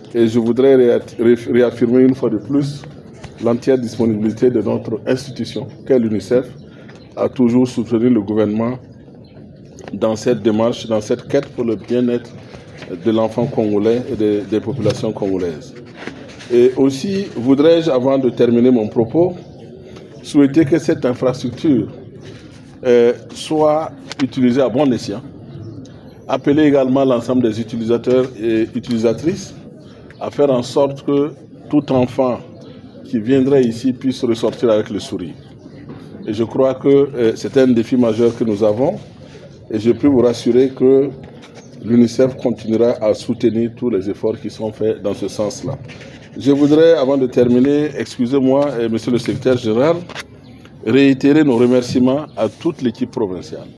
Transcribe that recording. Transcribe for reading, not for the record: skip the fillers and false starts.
Et je voudrais réaffirmer une fois de plus l'entière disponibilité de notre institution, qu'est l'UNICEF, à toujours soutenir le gouvernement dans cette démarche, dans cette quête pour le bien-être de l'enfant congolais et des populations congolaises. Et aussi, voudrais-je, avant de terminer mon propos, souhaiter que cette infrastructure soit utilisée à bon escient. Appeler également l'ensemble des utilisateurs et utilisatrices à faire en sorte que tout enfant qui viendrait ici puisse ressortir avec le sourire. Et je crois que c'est un défi majeur que nous avons et je peux vous rassurer que l'UNICEF continuera à soutenir tous les efforts qui sont faits dans ce sens-là. Je voudrais, avant de terminer, excusez-moi, monsieur le secrétaire général, réitérer nos remerciements à toute l'équipe provinciale.